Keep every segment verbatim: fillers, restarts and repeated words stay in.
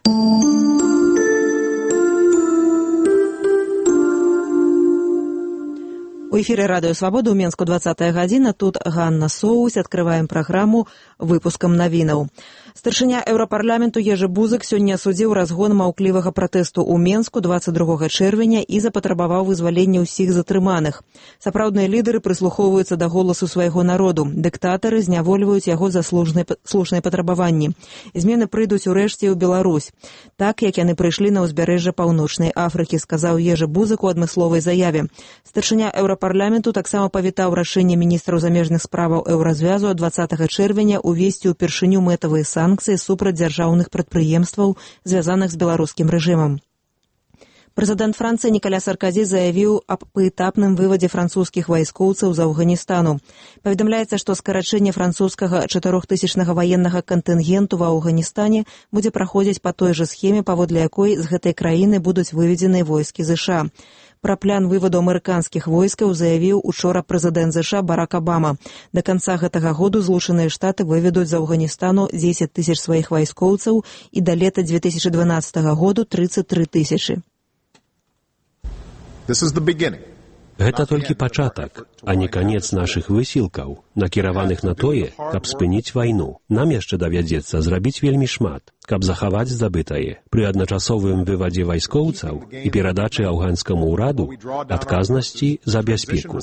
У эфире Радио Свобода у Менску двадцатая гадзіна. Тут Ганна Соусь. Открываем праграму выпускам навінаў. Старшыня Еўрапарламенту Ежы Бузык сёння асудзіў разгон маўклівага пратэсту ў Менску дваццаць другога чэрвеня і запатрабаваў вызвалення ўсіх затрыманых. Сапраўдныя лідары прыслухоўваюцца да голасу свайго народу. Дыктатары знявольваюць яго за слушныя патрабаванні. Змены прыйдуць урэшце ў Беларусь. Так, як яны прыйшлі на ўзбярэжжа Паўночнай Афрыкі, сказаў Ежы Бузык у адмысловай заяве. Старшыня Еўрапарламенту таксама павітаў рашэнне міністраў замежных справаў Еўразвязу ад дваццатага чэрвеня увесці ўпершыню мэтавыя санкцыі супраць дзяржаўных прадпрыемстваў, звязаных з беларускім рэжымам. Прэзідэнт Францыі Нікаля Саркозі заявіў аб паэтапным вывадзе французскіх вайскоўцаў з Афганістану. Паведамляецца, што скарачэнне французскага чатырохтысячнага ваеннага кантынгенту ва Афганістане будзе праходзіць па той жа схеме, паводле якой з гэтай краіны будуць выведзены войскі ЗША. Пра план вываду амерыканскіх войскаў заявіў учора прэзідэнт ЗША Барак Абама. Да канца гэтага году Злучаныя Штаты выведуць з Афганістану дзесяць тысяч сваіх вайскоўцаў і да лета дзве тысячы дванаццатага году трыццаць тры тысячы. Гэта толькі пачатак, а не канец нашых высілкаў, накіраваных на тое, каб спыніць вайну. Нам яшчэ давядзецца зрабіць вельмі шмат, каб захаваць здабытае. Пры адначасовым вывадзе вайскоўцаў і перадачы афганскаму ўраду адказнасці за бяспеку.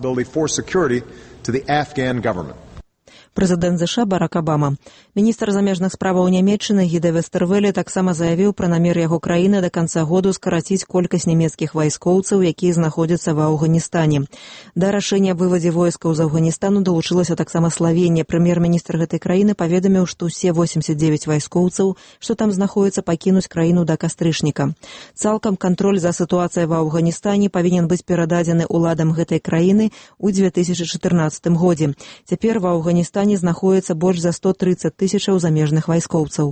Прэзідэнт ЗША Барак Абама. Міністр замежных справаў Нямецчыны Гіде Вестэрвеле таксама заявіў пра намер яго краіны да канца году скараціць колькасць нямецкіх вайскоўцаў, якія знаходзяцца ва Афганістане. Да рашэння вывадзе войскаў з Афганістану далучылася таксама Славенія. Прэм'ер-міністр гэтай краіны паведаміў, што ўсе восемдзесят дзевяць вайскоўцаў, што там знаходзяцца, пакінуць краіну да кастрычніка. Цалкам кантроль за сітуацыяй ва Афганістане павінен быць перададзены ўладам гэтай краіны ў дзве тысячы чатырнаццатым годзе. Цяпер ва Афганістане знаходзіцца больш за сто трыццаць тысячаў замежных вайскоўцаў.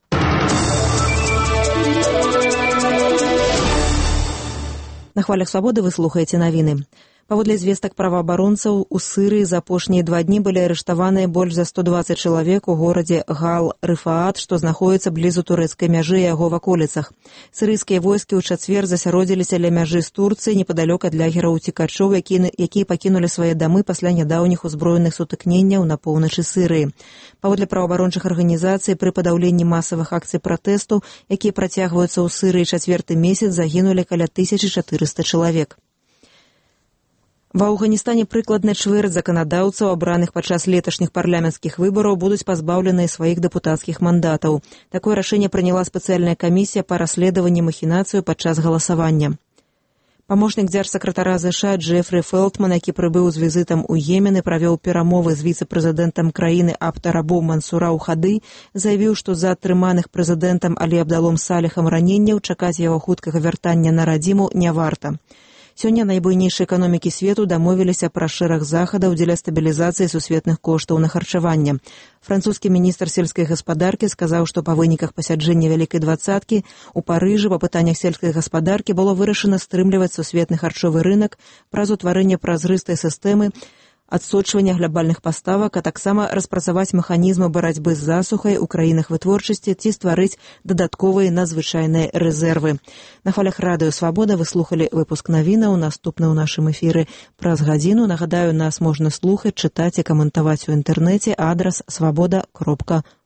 На хвалях свабоды вы слухаеце навіны. Паводле звестак праваабаронцаў, у Сырыі за апошнія два дні былі арыштаваныя больш за сто дваццаць чалавек у горадзе Гал-Рыфаат, што знаходзіцца блізу турэцкай мяжы і яго ваколіцах. Сырыйскія войскі ў чацвер засяродзіліся ля мяжы з Турцыяй непадалёк ад лагераў уцекачоў, якія, якія пакінулі свае дамы пасля нядаўніх узброеных сутыкненняў на поўначы Сырыі. Паводле праваабарончых арганізацый, пры падаўленні масавых акцый пратэсту, якія працягваюцца ў Сырыі чацвёрты месяц, загінулі каля тысячы чатырыста чалавек. Ва Афганістане прыкладна чвэрць заканадаўцаў, абраных падчас леташніх парламенцкіх выбараў, будуць пазбаўленыя сваіх дэпутацкіх мандатаў. Такое рашэнне прыняла спецыяльная камісія па расследаванні махінацыю падчас галасавання. Памочнік дзяржсакратара ЗША Джефрі Фелтман, які прыбыў з візітам у Йемен і правёў перамовы з віцэ-прэзідэнтам краіны Абд-Раббу Мансура Ухады, заявіў, што за атрыманых прэзідэнтам Алі Абдалом Саліхам раненняў чакаць яго хуткага вяртання на радзіму не варта. Сёння найбуйнейшыя эканомікі свету дамовіліся пра шэраг захадаў дзеля стабілізацыі сусветных коштаў на харчаванне. Французскі міністр сельскай гаспадаркі сказаў, што па выніках пасяджэння Вялікай дваццаткі у Парыжы па пытаннях сельскай гаспадаркі было вырашана стрымліваць сусветны харчовы рынак праз утварэнне празрыстай сістэмы адсочвання глобальных паставак, а таксама распрацаваць механізмы барацьбы з засухай у краінах вытворчасці ці стварыць дадатковыя надзвычайныя рэзервы. На хвалях Радыё Свабода вы слухалі выпуск навінаў. Наступны ў нашым эфіры праз гадзіну. Нагадаю, нас можна слухаць, чытаць і каментаваць у інтэрнэце. Адрас свабода кропка